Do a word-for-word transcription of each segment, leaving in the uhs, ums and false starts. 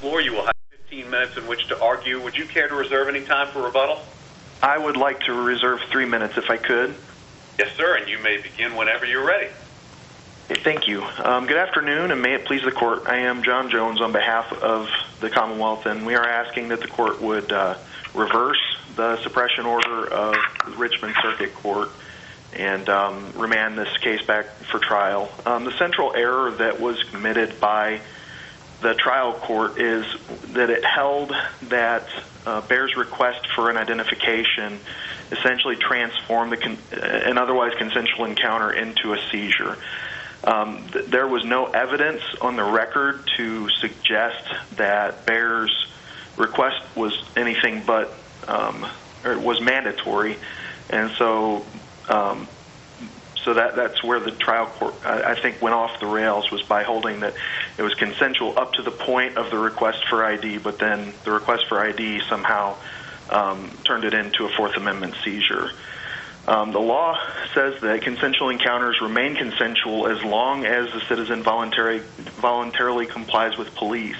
floor. You will have fifteen minutes in which to argue. Would you care to reserve any time for rebuttal? I would like to reserve three minutes if I could. Yes, sir, and you may begin whenever you're ready. Thank you. Um, good afternoon, and may it please the Court. I am John Jones on behalf of the Commonwealth, and we are asking that the Court would uh, reverse the suppression order of the Richmond Circuit Court and um, remand this case back for trial. Um, the central error that was committed by the trial court is that it held that uh, Baer's request for an identification essentially transformed the con- an otherwise consensual encounter into a seizure. Um, th- there was no evidence on the record to suggest that Baer's request was anything but um, or was mandatory, and so um, so that that's where the trial court I, I think went off the rails, was by holding that it was consensual up to the point of the request for I D, but then the request for I D somehow um, turned it into a Fourth Amendment seizure. Um, the law says that consensual encounters remain consensual as long as the citizen voluntary, voluntarily complies with police.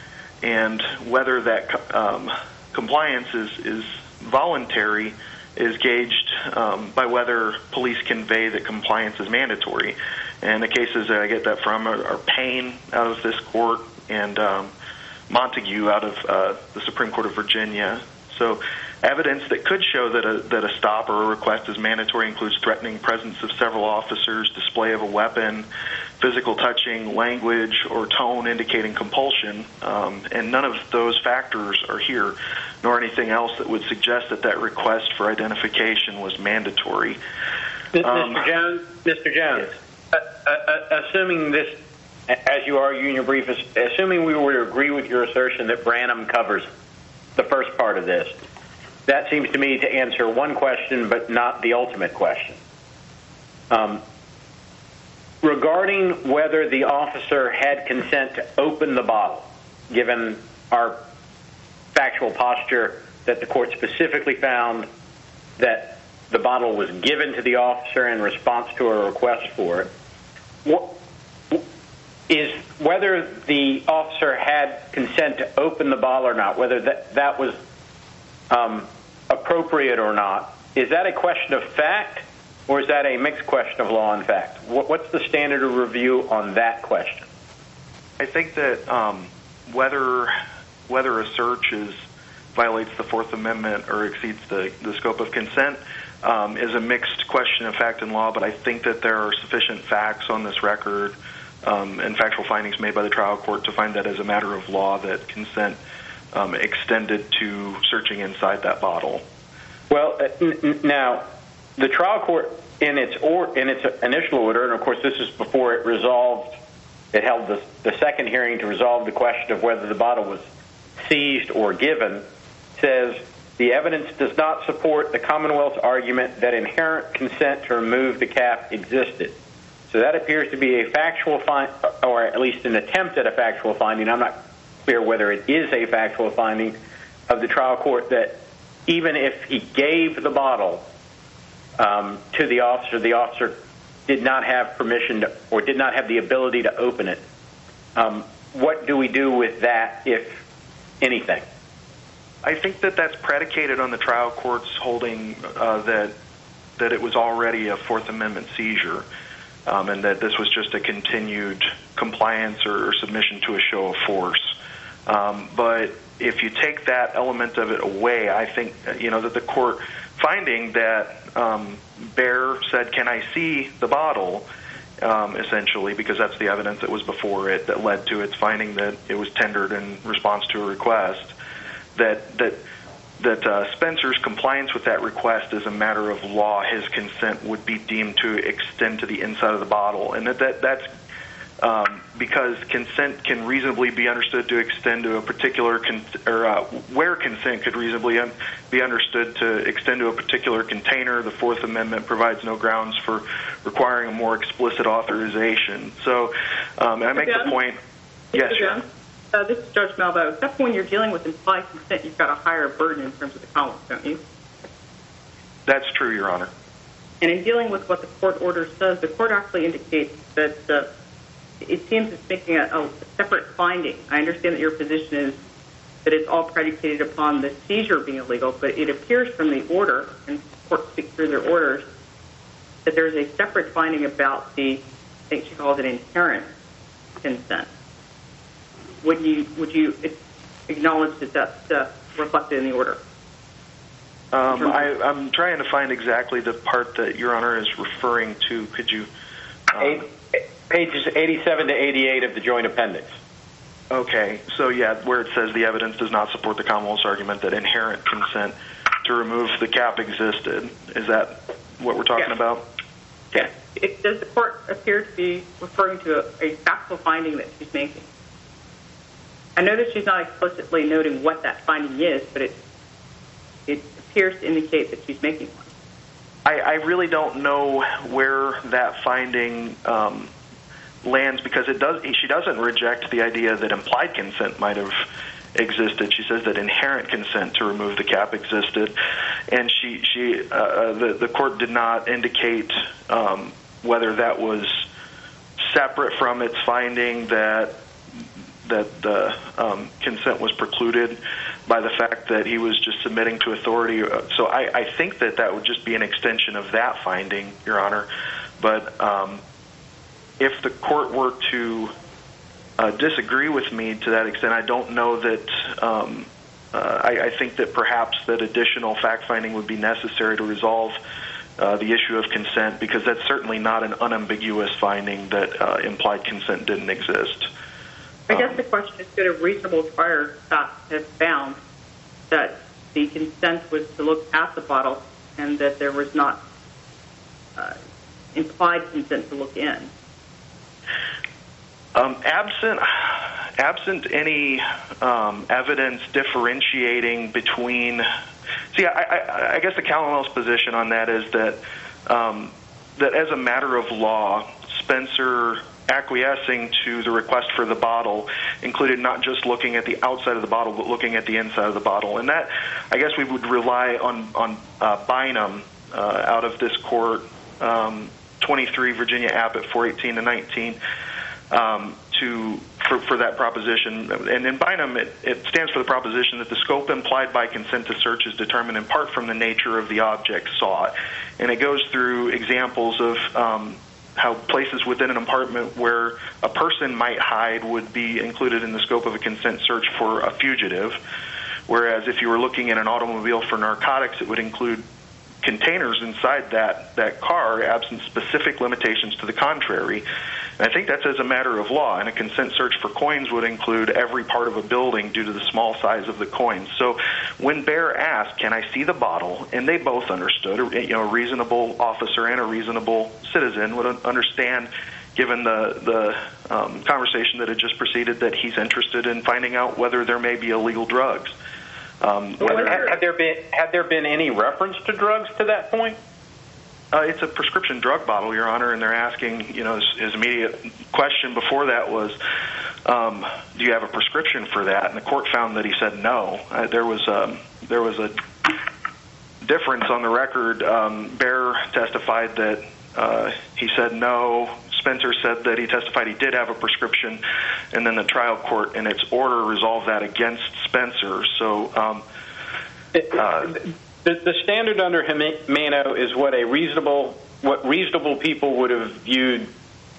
And whether that um, compliance is, is voluntary is gauged um, by whether police convey that compliance is mandatory. And the cases that I get that from are, are Payne out of this court and um, Montague out of uh, the Supreme Court of Virginia. So evidence that could show that a, that a stop or a request is mandatory includes threatening presence of several officers, display of a weapon, physical touching, language, or tone indicating compulsion, um, and none of those factors are here, nor anything else that would suggest that that request for identification was mandatory. Um, Mister Jones, Mister Jones, yes. uh, uh, assuming this, as you argue in your brief, assuming we were to agree with your assertion that Branham covers the first part of this, that seems to me to answer one question, but not the ultimate question. Um, regarding whether the officer had consent to open the bottle, given our factual posture that the court specifically found that the bottle was given to the officer in response to a request for it, what, is whether the officer had consent to open the bottle or not, whether that, that was um, appropriate or not, is that a question of fact, or is that a mixed question of law and fact? What, what's the standard of review on that question? I think that um, whether whether a search is violates the Fourth Amendment or exceeds the, the scope of consent um, is a mixed question of fact and law, but I think that there are sufficient facts on this record um, and factual findings made by the trial court to find that as a matter of law that consent um, extended to searching inside that bottle. Well, uh, n- now, the trial court, in its or in its initial order, and of course this is before it resolved, it held the, the second hearing to resolve the question of whether the bottle was seized or given, says the evidence does not support the Commonwealth's argument that inherent consent to remove the cap existed. So that appears to be a factual find, or at least an attempt at a factual finding. I'm not clear whether it is a factual finding of the trial court that even if he gave the bottle um, to the officer, the officer did not have permission to, or did not have the ability to open it. Um, what do we do with that, if anything? I think that that's predicated on the trial court's holding uh, that that it was already a Fourth Amendment seizure, um, and that this was just a continued compliance or, or submission to a show of force. Um, but if you take that element of it away, I think you know that the court finding that um, Baer said, "Can I see the bottle?" Um, essentially, because that's the evidence that was before it that led to its finding that it was tendered in response to a request. That that that uh, Spencer's compliance with that request as a matter of law, his consent would be deemed to extend to the inside of the bottle, and that, that that's um, because consent can reasonably be understood to extend to a particular con- or uh, where consent could reasonably un- be understood to extend to a particular container. The Fourth Amendment provides no grounds for requiring a more explicit authorization. So um, I make the point. Yes, sure. Uh, this is Judge Malveaux. Except when you're dealing with implied consent, you've got a higher burden in terms of the Commonwealth, don't you? That's true, Your Honor. And in dealing with what the court order says, the court actually indicates that uh, it seems it's making a, a separate finding. I understand that your position is that it's all predicated upon the seizure being illegal, but it appears from the order, and courts speak through their orders, that there's a separate finding about the, I think she calls it inherent consent. Would you would you acknowledge that that's uh, reflected in the order? Um, I, I'm trying to find exactly the part that Your Honor is referring to. Could you? Um, Eight, pages eighty-seven to eighty-eight of the joint appendix. Okay, so yeah, where it says the evidence does not support the Commonwealth's argument that inherent consent to remove the cap existed. Is that what we're talking yes. about? Yes. It, does the court appear to be referring to a, a factual finding that she's making? I know that she's not explicitly noting what that finding is, but it it appears to indicate that she's making one. I, I really don't know where that finding um, lands, because it does. She doesn't reject the idea that implied consent might have existed. She says that inherent consent to remove the cap existed, and she she uh, the the court did not indicate um, whether that was separate from its finding that that the um, consent was precluded by the fact that he was just submitting to authority. So I, I think that that would just be an extension of that finding, Your Honor. But um, if the court were to uh, disagree with me to that extent, I don't know that um, uh, I, I think that perhaps that additional fact-finding would be necessary to resolve uh, the issue of consent, because that's certainly not an unambiguous finding that uh, implied consent didn't exist. I guess the question is, could a reasonable trier fact have found that the consent was to look at the bottle and that there was not uh, implied consent to look in? Um, absent, absent any um, evidence differentiating between, see, I, I, I guess the Commonwealth's position on that is that um, that as a matter of law, Spencer acquiescing to the request for the bottle included not just looking at the outside of the bottle, but looking at the inside of the bottle. And that, I guess we would rely on, on uh, Bynum uh, out of this court, um, twenty-three Virginia App at four eighteen to nineteen, um, to for, for that proposition. And in Bynum, it, it stands for the proposition that the scope implied by consent to search is determined in part from the nature of the object sought. And it goes through examples of um, how places within an apartment where a person might hide would be included in the scope of a consent search for a fugitive, whereas if you were looking at an automobile for narcotics, it would include containers inside that, that car, absent specific limitations to the contrary. And I think that's as a matter of law, and a consent search for coins would include every part of a building due to the small size of the coins. So when Baer asked, can I see the bottle, and they both understood, you know, a reasonable officer and a reasonable citizen would understand, given the, the um, conversation that had just proceeded, that he's interested in finding out whether there may be illegal drugs. Um, whether, had, had there been had there been any reference to drugs to that point? Uh, it's a prescription drug bottle, Your Honor, and they're asking, you know, his, his immediate question before that was, um, do you have a prescription for that? And the court found that he said no. Uh, there was um, there was a difference on the record. Um, Baer testified that uh, he said no. Spencer said that he testified he did have a prescription, and then the trial court, in its order, resolved that against Spencer. So um, uh, the, the standard under Gimeno is what a reasonable, what reasonable people would have viewed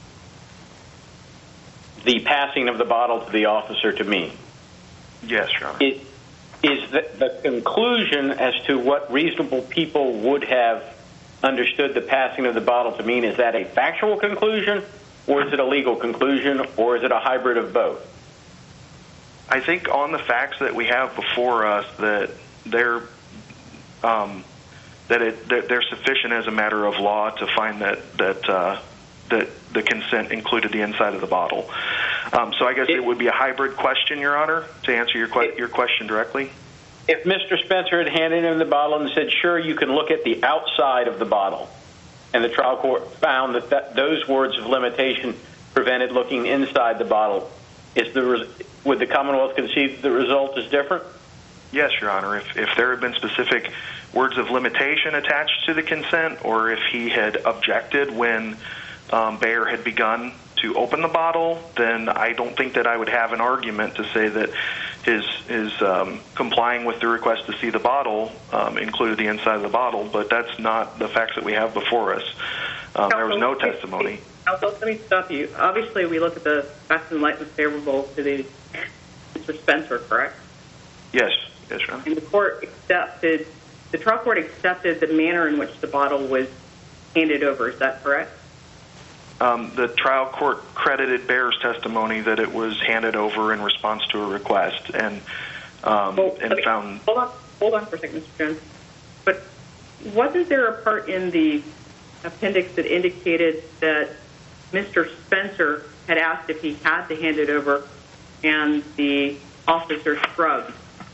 the passing of the bottle to the officer to mean. Yes, Your Honor. It is the, the conclusion as to what reasonable people would have understood the passing of the bottle to mean. Is that a factual conclusion, or is it a legal conclusion, or is it a hybrid of both? I think on the facts that we have before us, that they're um, that it that they're sufficient as a matter of law to find that that uh, that the consent included the inside of the bottle. Um, so I guess it, it would be a hybrid question, Your Honor, to answer your que- your question directly. If Mister Spencer had handed him the bottle and said, sure, you can look at the outside of the bottle, and the trial court found that, that those words of limitation prevented looking inside the bottle, is the would the Commonwealth concede the result is different? Yes, Your Honor. If, if there had been specific words of limitation attached to the consent, or if he had objected when um, Baer had begun to open the bottle, then I don't think that I would have an argument to say that his his um, complying with the request to see the bottle um, included the inside of the bottle, but that's not the facts that we have before us. Um, there was no testimony. Counsel, let me stop you. Obviously, we look at the facts and light was favorable to the Mister Spencer, correct? Yes, yes, Your Honor. And the court accepted, the trial court accepted the manner in which the bottle was handed over. Is that correct? Um, the trial court credited Bear's testimony that it was handed over in response to a request, and um, well, and me, found. Hold on, hold on for a second, Mister Jones. But wasn't there a part in the appendix that indicated that Mister Spencer had asked if he had to hand it over, and the officer shrugged?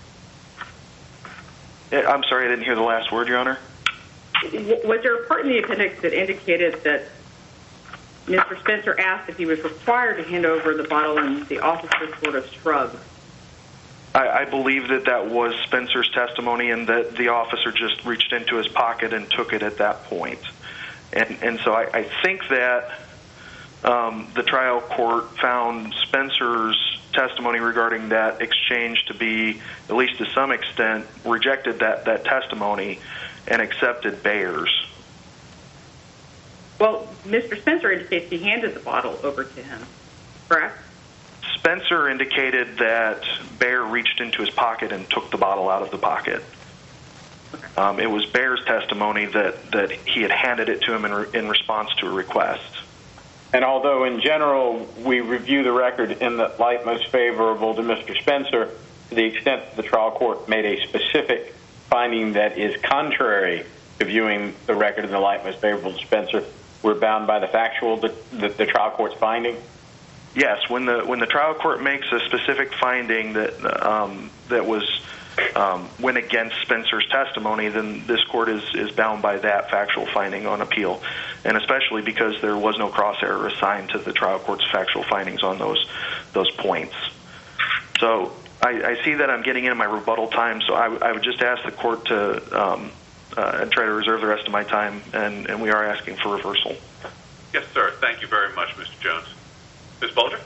I'm sorry, I didn't hear the last word, Your Honor. Was there a part in the appendix that indicated that Mister Spencer asked if he was required to hand over the bottle, and the officer sort of shrugged? I, I believe that that was Spencer's testimony, and that the officer just reached into his pocket and took it at that point. And, and so I, I think that um, the trial court found Spencer's testimony regarding that exchange to be, at least to some extent, rejected that, that testimony and accepted Bear's. Well, Mister Spencer indicates he handed the bottle over to him, correct? Spencer indicated that Bear reached into his pocket and took the bottle out of the pocket. Okay. Um, it was Bear's testimony that, that he had handed it to him in, re- in response to a request. And although in general we review the record in the light most favorable to Mister Spencer, to the extent that the trial court made a specific finding that is contrary to viewing the record in the light most favorable to Spencer, we're bound by the factual, the, the, the trial court's finding? Yes, when the when the trial court makes a specific finding that um, that was um, went against Spencer's testimony, then this court is, is bound by that factual finding on appeal, and especially because there was no cross error assigned to the trial court's factual findings on those those points. So I, I see that I'm getting into my rebuttal time, so I, I would just ask the court to um, uh, try to reserve the rest of my time, and, and we are asking for reversal. Yes, sir. Thank you very much, Mister Jones. Miz Bulger?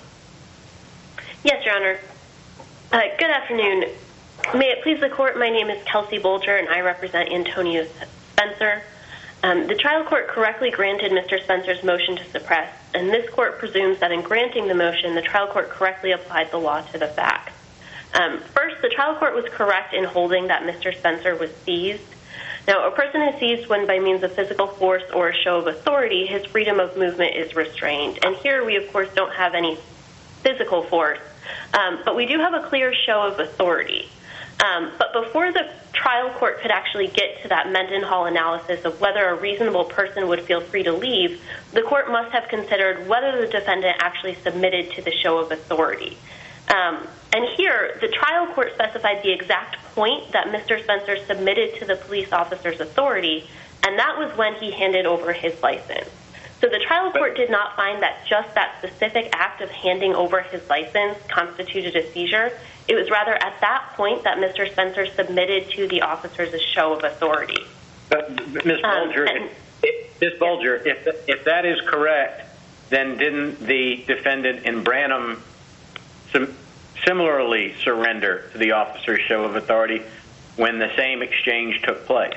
Yes, Your Honor. Uh, good afternoon. May it please the court, my name is Kelsey Bulger, and I represent Antonio Spencer. Um, the trial court correctly granted Mister Spencer's motion to suppress, and this court presumes that in granting the motion, the trial court correctly applied the law to the facts. Um, first, the trial court was correct in holding that Mister Spencer was seized. Now, a person is seized when, by means of physical force or a show of authority, his freedom of movement is restrained. And here we, of course, don't have any physical force, um, but we do have a clear show of authority. Um, but before the trial court could actually get to that Mendenhall analysis of whether a reasonable person would feel free to leave, the court must have considered whether the defendant actually submitted to the show of authority. Um, and here, the trial court specified the exact point that Mister Spencer submitted to the police officer's authority, and that was when he handed over his license. So the trial court did not find that just that specific act of handing over his license constituted a seizure. It was rather at that point that Mister Spencer submitted to the officers a show of authority. But, Miz Bulger, um, and, if, Miz Bulger, if, if that is correct, then didn't the defendant in Branham sim- similarly surrender to the officer's show of authority when the same exchange took place?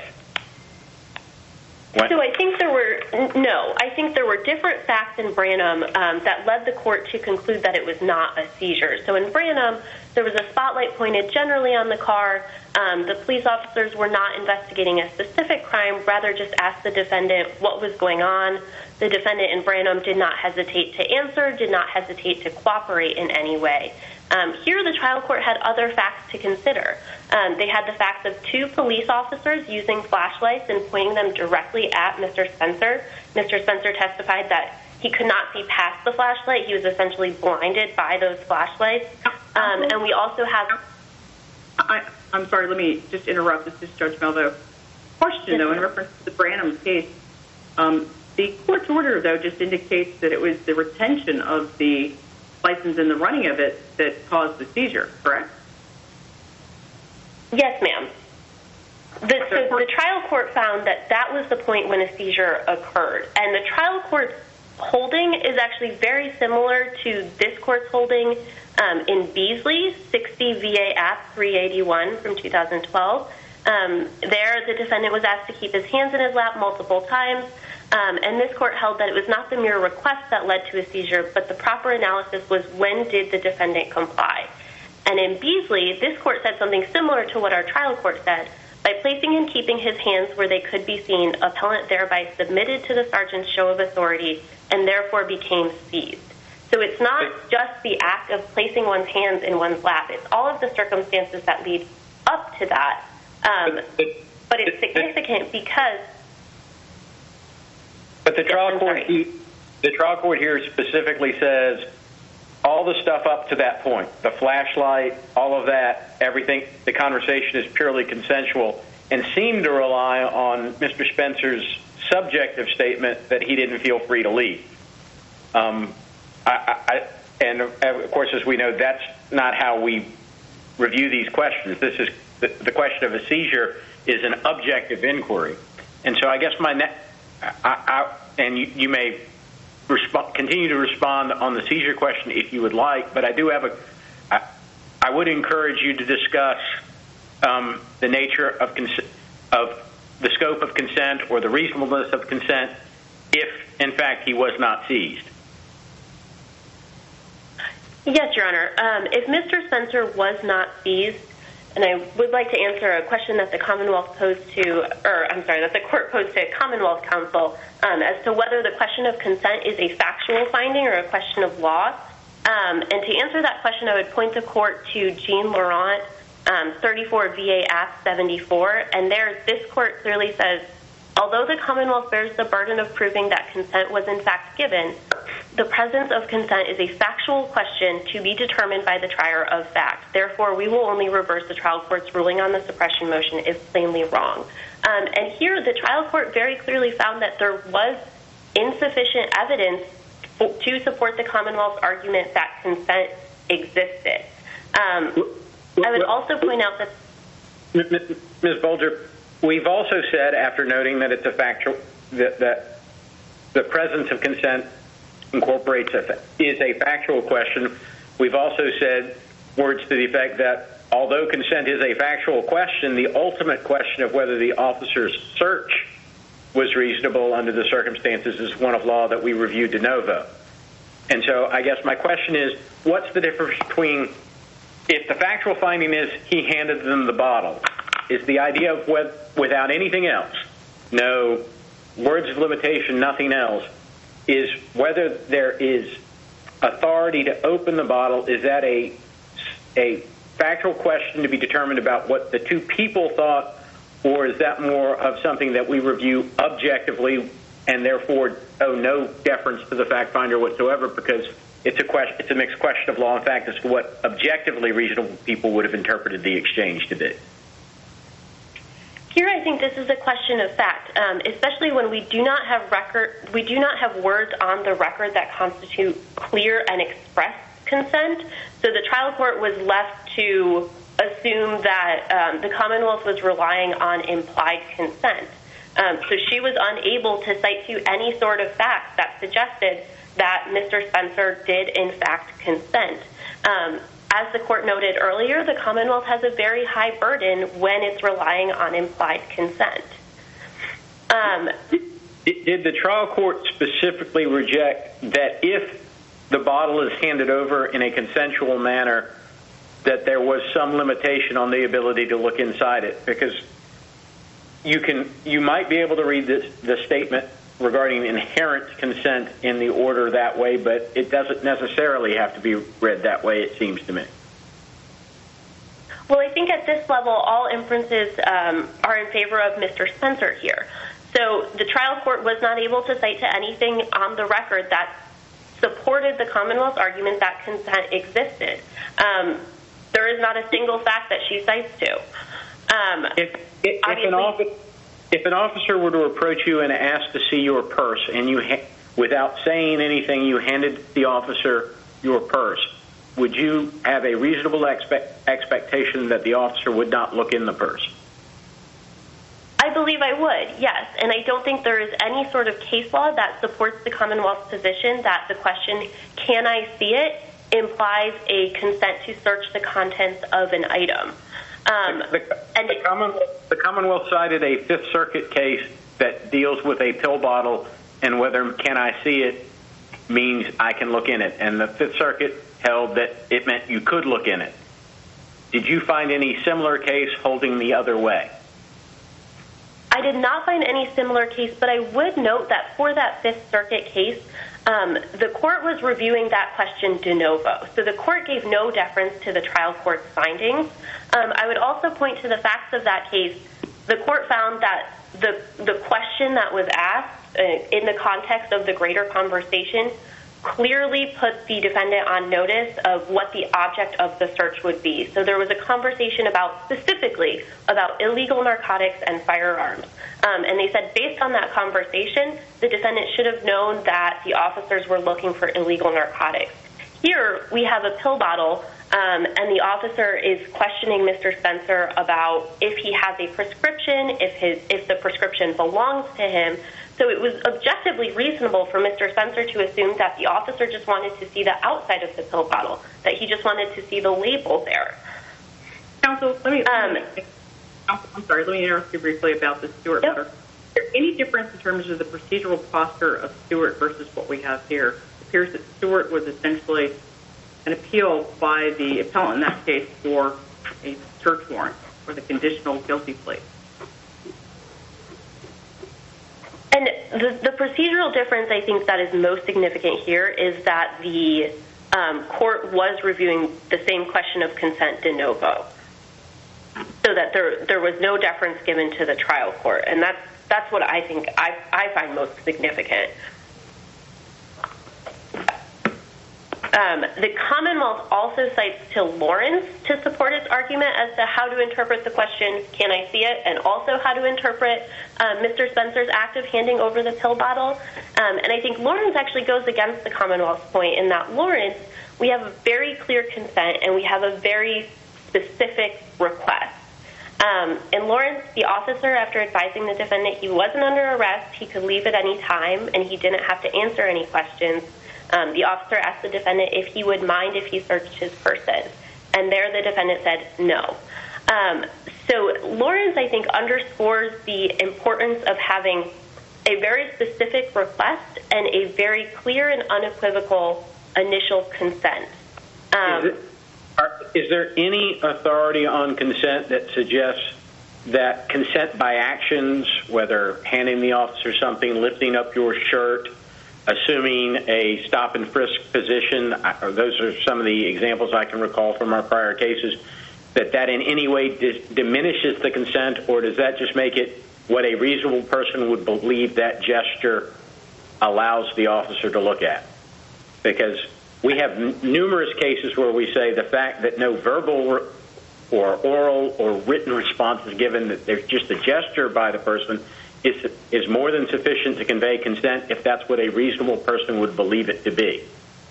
What? So I think there were, no, I think there were different facts in Branham um, that led the court to conclude that it was not a seizure. So in Branham, there was a spotlight pointed generally on the car. Um, the police officers were not investigating a specific crime, rather just asked the defendant what was going on. The defendant in Branham did not hesitate to answer, did not hesitate to cooperate in any way. Um, here, the trial court had other facts to consider. Um, they had the facts of two police officers using flashlights and pointing them directly at Mister Spencer. Mister Spencer testified that he could not see past the flashlight. He was essentially blinded by those flashlights. Um, and we also have... I, I'm sorry, let me just interrupt. This is Judge Melville. Question, though, in reference to the Branham case, um, the court's order, though, just indicates that it was the retention of the license and the running of it that caused the seizure, correct? Yes, ma'am. The, so the trial court found that that was the point when a seizure occurred. And the trial court's holding is actually very similar to this court's holding um, in Beasley, sixty V A App three eighty-one from two thousand twelve. Um, there, the defendant was asked to keep his hands in his lap multiple times, um, and this court held that it was not the mere request that led to a seizure, but the proper analysis was when did the defendant comply. And in Beasley, this court said something similar to what our trial court said. By placing and keeping his hands where they could be seen, appellant thereby submitted to the sergeant's show of authority and therefore became seized. So it's not just the act of placing one's hands in one's lap. It's all of the circumstances that lead up to that. Um, but it's significant because... But the trial court, the trial court here specifically says all the stuff up to that point, the flashlight, all of that, everything, the conversation is purely consensual, and seemed to rely on Mister Spencer's subjective statement that he didn't feel free to leave. Um, I, I, and of course, as we know, that's not how we review these questions. This is the, the question of a seizure is an objective inquiry, and so I guess my ne- I, I, and you, you may resp- continue to respond on the seizure question if you would like, but I do have a. I, I would encourage you to discuss um, the nature of cons- of the scope of consent or the reasonableness of consent if, in fact, he was not seized. Yes, Your Honor. Um, if Mister Spencer was not seized, and I would like to answer a question that the Commonwealth posed to, or I'm sorry, that the court posed to Commonwealth Counsel um, as to whether the question of consent is a factual finding or a question of law. Um, and to answer that question, I would point the court to Jean Laurent, um, thirty-four V A Act seventy-four, and there this court clearly says, although the Commonwealth bears the burden of proving that consent was in fact given, the presence of consent is a factual question to be determined by the trier of fact. Therefore, we will only reverse the trial court's ruling on the suppression motion if plainly wrong. Um, and here, the trial court very clearly found that there was insufficient evidence for, to support the Commonwealth's argument that consent existed. Um, I would also point out that... Miz Bolger, we've also said, after noting that it's a factual, that, that the presence of consent incorporates a, is a factual question, we've also said words to the effect that although consent is a factual question, the ultimate question of whether the officer's search was reasonable under the circumstances is one of law that we review de novo. And so I guess my question is, what's the difference between, if the factual finding is he handed them the bottle, is the idea of whether, without anything else, no words of limitation, nothing else, is whether there is authority to open the bottle, is that a, a factual question to be determined about what the two people thought, or is that more of something that we review objectively and therefore owe no deference to the fact finder whatsoever because it's a question, it's a mixed question of law and fact as to what objectively reasonable people would have interpreted the exchange to be? Here, I think this is a question of fact, um, especially when we do not have record, we do not have words on the record that constitute clear and express consent. So the trial court was left to assume that um, the Commonwealth was relying on implied consent. Um, so she was unable to cite to any sort of fact that suggested that Mister Spencer did in fact consent. Um, As the court noted earlier, the Commonwealth has a very high burden when it's relying on implied consent. Um, did, did the trial court specifically reject that if the bottle is handed over in a consensual manner, that there was some limitation on the ability to look inside it? Because you can, you might be able to read this, the statement regarding inherent consent in the order that way, but it doesn't necessarily have to be read that way, it seems to me. Well, I think at this level, all inferences um, are in favor of Mister Spencer here. So the trial court was not able to cite to anything on the record that supported the Commonwealth's argument that consent existed. Um, there is not a single fact that she cites to. Um, if, if, if an officer If an officer were to approach you and ask to see your purse, and you, ha- without saying anything, you handed the officer your purse, would you have a reasonable expect- expectation that the officer would not look in the purse? I believe I would, yes. And I don't think there is any sort of case law that supports the Commonwealth's position that the question, can I see it, implies a consent to search the contents of an item. Um, the, and the, Commonwealth, the Commonwealth cited a Fifth Circuit case that deals with a pill bottle and whether can I see it means I can look in it. And the Fifth Circuit held that it meant you could look in it. Did you find any similar case holding the other way? I did not find any similar case, but I would note that for that Fifth Circuit case, um, the court was reviewing that question de novo. So the court gave no deference to the trial court's findings. Um, I would also point to the facts of that case. The court found that the the question that was asked uh, in the context of the greater conversation clearly put the defendant on notice of what the object of the search would be. So there was a conversation about, specifically, about illegal narcotics and firearms. Um, and they said based on that conversation, the defendant should have known that the officers were looking for illegal narcotics. Here, we have a pill bottle, um, and the officer is questioning Mister Spencer about if he has a prescription, if his if the prescription belongs to him. So it was objectively reasonable for Mister Spencer to assume that the officer just wanted to see the outside of the pill bottle, that he just wanted to see the label there. Counsel, let me, um, let me I'm sorry, let me interrupt you briefly about the Stewart yep. matter. Is there any difference in terms of the procedural posture of Stewart versus what we have here? It appears that Stewart was essentially an appeal by the appellant in that case for a search warrant for the conditional guilty plea. And the, the procedural difference, I think, that is most significant here is that the um, court was reviewing the same question of consent de novo, so that there there was no deference given to the trial court, and that's that's what I think I I find most significant. Um, the Commonwealth also cites to Lawrence to support its argument as to how to interpret the question, can I see it, and also how to interpret uh, Mister Spencer's act of handing over the pill bottle. Um, and I think Lawrence actually goes against the Commonwealth's point in that Lawrence, we have a very clear consent and we have a very specific request. Um, in Lawrence, the officer, after advising the defendant he wasn't under arrest, he could leave at any time, and he didn't have to answer any questions. Um, the officer asked the defendant if he would mind if he searched his person, and there the defendant said no. Um, so Lawrence, I think, underscores the importance of having a very specific request and a very clear and unequivocal initial consent. Um, is, it, are, is there any authority on consent that suggests that consent by actions, whether handing the officer something, lifting up your shirt, assuming a stop and frisk position, or those are some of the examples I can recall from our prior cases, that that in any way dis- diminishes the consent, or does that just make it what a reasonable person would believe that gesture allows the officer to look at? Because we have n- numerous cases where we say the fact that no verbal re- or oral or written response is given, that there's just a gesture by the person, is is more than sufficient to convey consent if that's what a reasonable person would believe it to be.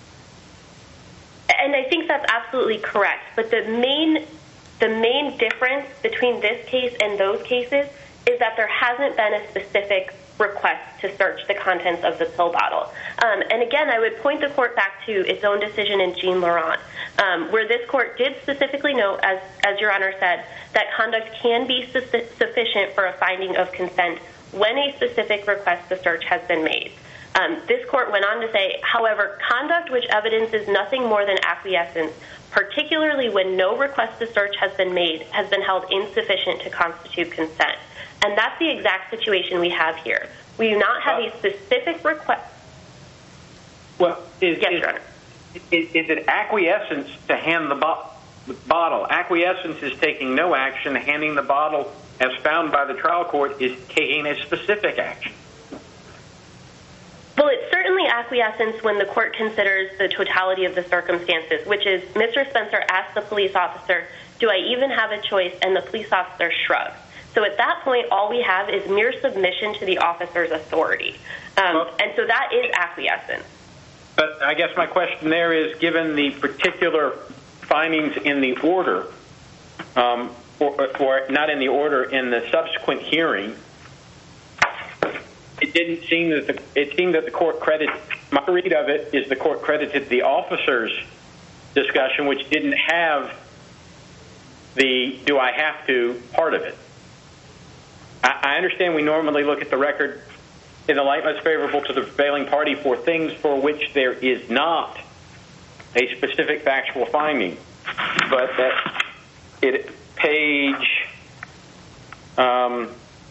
And I think that's absolutely correct. But the main the main difference between this case and those cases is that there hasn't been a specific request to search the contents of the pill bottle. Um, and again, I would point the court back to its own decision in Jean Laurent, um, where this court did specifically note, as, as Your Honor said, that conduct can be su- sufficient for a finding of consent when a specific request to search has been made. Um, this court went on to say, however, conduct which evidences nothing more than acquiescence, particularly when no request to search has been made, has been held insufficient to constitute consent. And that's the exact situation we have here. We do not have a specific request. Well, is, yes, is, Your Honor. Is, is it acquiescence to hand the, bo- the bottle? Acquiescence is taking no action. Handing the bottle, as found by the trial court, is taking a specific action. Well, it's certainly acquiescence when the court considers the totality of the circumstances, which is Mister Spencer asked the police officer, do I even have a choice? And the police officer shrugs. So at that point, all we have is mere submission to the officer's authority. Um, well, and so that is acquiescence. But I guess my question there is, given the particular findings in the order, um, or, or not in the order, in the subsequent hearing, it didn't seem that the, it seemed that the court credited, my read of it is the court credited the officer's discussion, which didn't have the do I have to part of it. I, I understand we normally look at the record in the light most favorable to the prevailing party for things for which there is not a specific factual finding, but that it page um,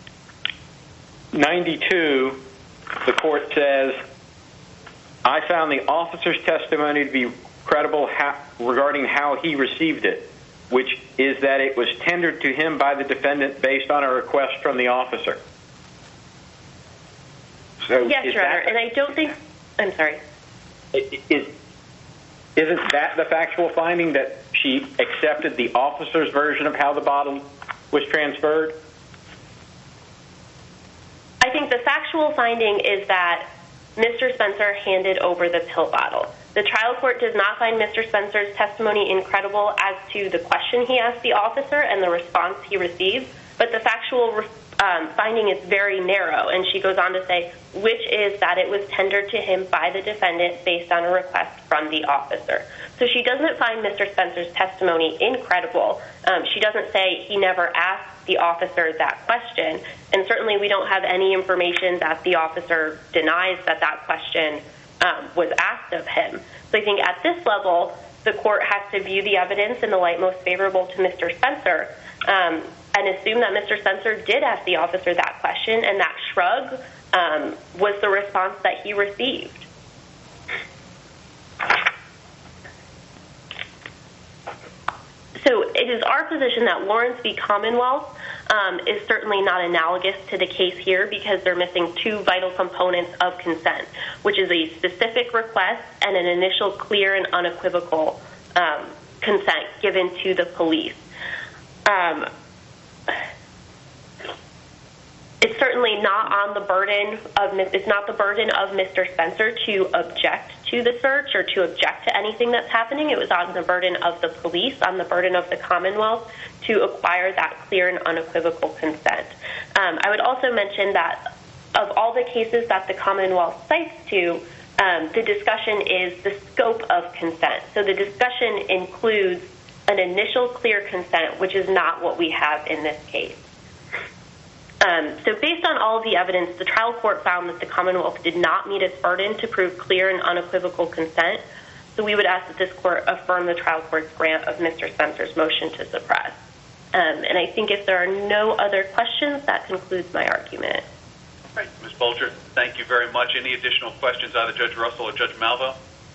ninety-two, the court says, I found the officer's testimony to be credible how, regarding how he received it, which is that it was tendered to him by the defendant based on a request from the officer. So yes, Your Honor, and I don't think, I'm sorry. Is, isn't that the factual finding, that she accepted the officer's version of how the bottle was transferred? I think the factual finding is that Mister Spencer handed over the pill bottle. The trial court does not find Mister Spencer's testimony incredible as to the question he asked the officer and the response he received, but the factual um, finding is very narrow, and she goes on to say, which is that it was tendered to him by the defendant based on a request from the officer. So she doesn't find Mister Spencer's testimony incredible. Um, she doesn't say he never asked the officer that question, and certainly we don't have any information that the officer denies that that question um, was asked of him. So I think at this level, the court has to view the evidence in the light most favorable to Mister Spencer um, and assume that Mister Spencer did ask the officer that question, and that shrug um, was the response that he received. So it is our position that Lawrence v. Commonwealth um, is certainly not analogous to the case here because they're missing two vital components of consent, which is a specific request and an initial clear and unequivocal um, consent given to the police. Um, it's certainly not on the burden of it's not the burden of Mister Spencer to object to the search or to object to anything that's happening. It was on the burden of the police, on the burden of the Commonwealth to acquire that clear and unequivocal consent. Um, I would also mention that of all the cases that the Commonwealth cites to, um, the discussion is the scope of consent. So the discussion includes an initial clear consent, which is not what we have in this case. Um, so based on all of the evidence, the trial court found that the Commonwealth did not meet its burden to prove clear and unequivocal consent. So we would ask that this court affirm the trial court's grant of Mister Spencer's motion to suppress. Um, and I think if there are no other questions, that concludes my argument. All right, Miz Bolger, thank you very much. Any additional questions, either Judge Russell or Judge Malvo?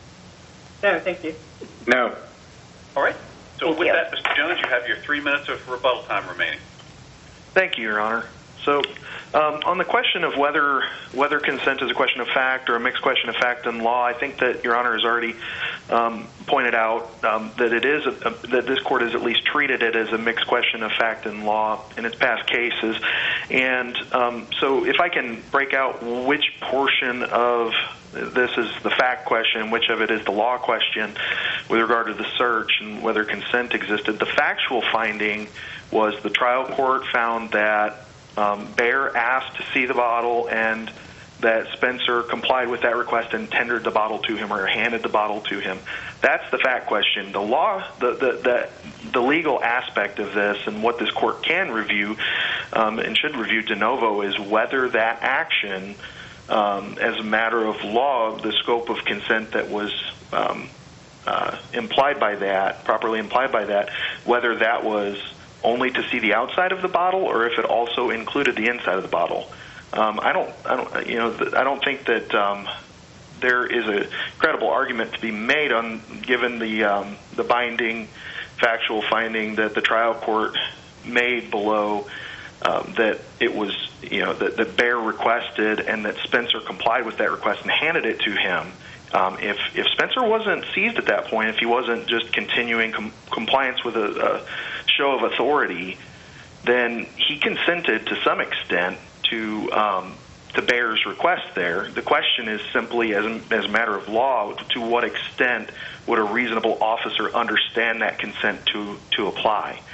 No, thank you. No. All right. So Thank with you. that, Mister Jones, you have your three minutes of rebuttal time remaining. Thank you, Your Honor. So um, on the question of whether whether consent is a question of fact or a mixed question of fact and law, I think that Your Honor has already um, pointed out um, that it is a, a, that this court has at least treated it as a mixed question of fact and law in its past cases. And um, so if I can break out which portion of this is the fact question, which of it is the law question with regard to the search and whether consent existed, the factual finding was the trial court found that Um, Bear asked to see the bottle and that Spencer complied with that request and tendered the bottle to him or handed the bottle to him. That's the fact question. The law, the the the, the legal aspect of this and what this court can review um, and should review de novo is whether that action, um, as a matter of law, the scope of consent that was um, uh, implied by that, properly implied by that, whether that was only to see the outside of the bottle, or if it also included the inside of the bottle. Um, I don't, I don't, you know, I don't think that um, there is a credible argument to be made on, given the um, the binding factual finding that the trial court made below, um, that it was, you know, that, that Bear requested and that Spencer complied with that request and handed it to him. Um, if if Spencer wasn't seized at that point, if he wasn't just continuing com- compliance with a, a show of authority, then he consented to some extent to um, to Bear's request there. The question is simply, as a, as a matter of law, to what extent would a reasonable officer understand that consent to to apply?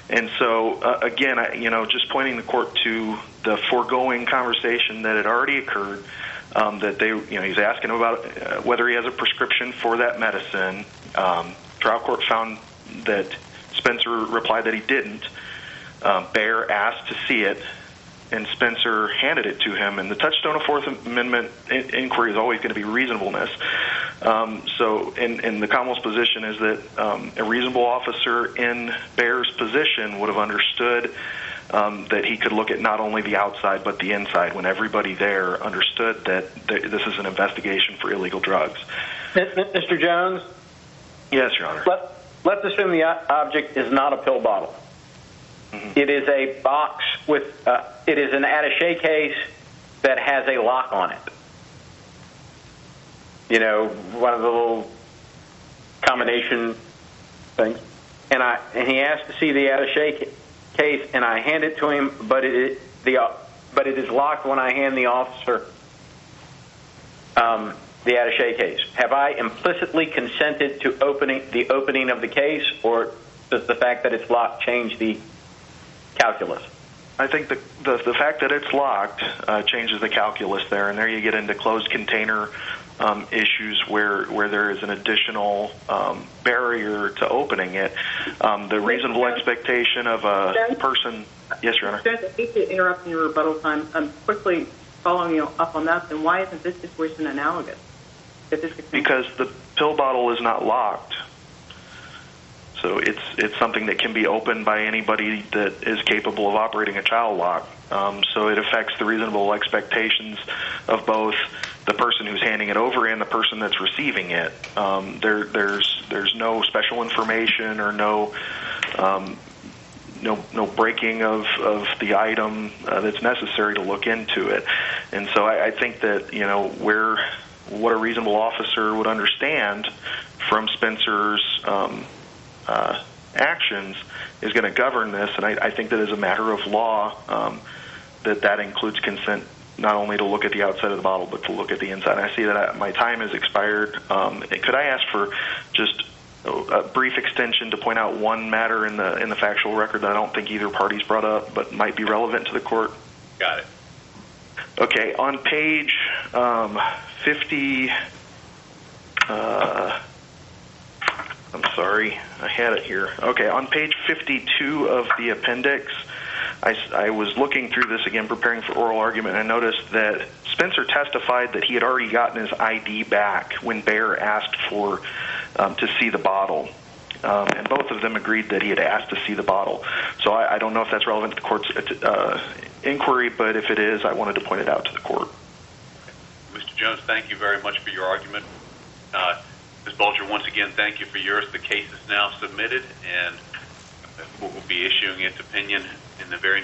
And so, uh, again, I, you know, just pointing the court to the foregoing conversation that had already occurred, um, that they, you know, he's asking about uh, whether he has a prescription for that medicine. Um, trial court found that Spencer replied that he didn't. Um, Baer asked to see it, and Spencer handed it to him. And the touchstone of Fourth Amendment in- inquiry is always going to be reasonableness. Um, so, in, in the Commonwealth's position is that um, a reasonable officer in Baer's position would have understood um, that he could look at not only the outside but the inside when everybody there understood that th- this is an investigation for illegal drugs. Mister Jones? Yes, Your Honor. Let, let's assume the object is not a pill bottle. Mm-hmm. It is a box with, uh, it is an attaché case that has a lock on it. You know, one of the little combination things. And I and he asked to see the attaché case, and I hand it to him, but it the uh, but it is locked when I hand the officer um, the attaché case. Have I implicitly consented to opening the opening of the case, or does the fact that it's locked change the calculus? I think the the, the fact that it's locked uh, changes the calculus there, and there you get into closed container um, issues where where there is an additional um, barrier to opening it. Um, the reasonable expectation of a person. Yes, Your Honor. I hate to interrupt in your rebuttal time. I'm quickly following you up on that. Then why isn't this situation analogous? Because the pill bottle is not locked. So it's it's something that can be opened by anybody that is capable of operating a child lock. Um, so it affects the reasonable expectations of both the person who's handing it over and the person that's receiving it. Um, there there's there's no special information or no um, no no breaking of, of the item uh, that's necessary to look into it. And so I, I think that, you know, where what a reasonable officer would understand from Spencer's um, Uh, actions is going to govern this, and I, I think that as a matter of law, um, that that includes consent not only to look at the outside of the bottle, but to look at the inside. And I see that I, my time has expired. Um, could I ask for just a brief extension to point out one matter in the in the factual record that I don't think either party's brought up, but might be relevant to the court? Got it. Okay, on page um, fifty. Uh, I'm sorry, I had it here. Okay, on page fifty-two of the appendix, I, I was looking through this again, preparing for oral argument, and I noticed that Spencer testified that he had already gotten his I D back when Baer asked for um, to see the bottle. Um, and both of them agreed that he had asked to see the bottle. So I, I don't know if that's relevant to the court's uh, inquiry, but if it is, I wanted to point it out to the court. Mister Jones, thank you very much for your argument. Uh, Miz Bulger, once again, thank you for yours. The case is now submitted, and we'll be issuing its opinion in the very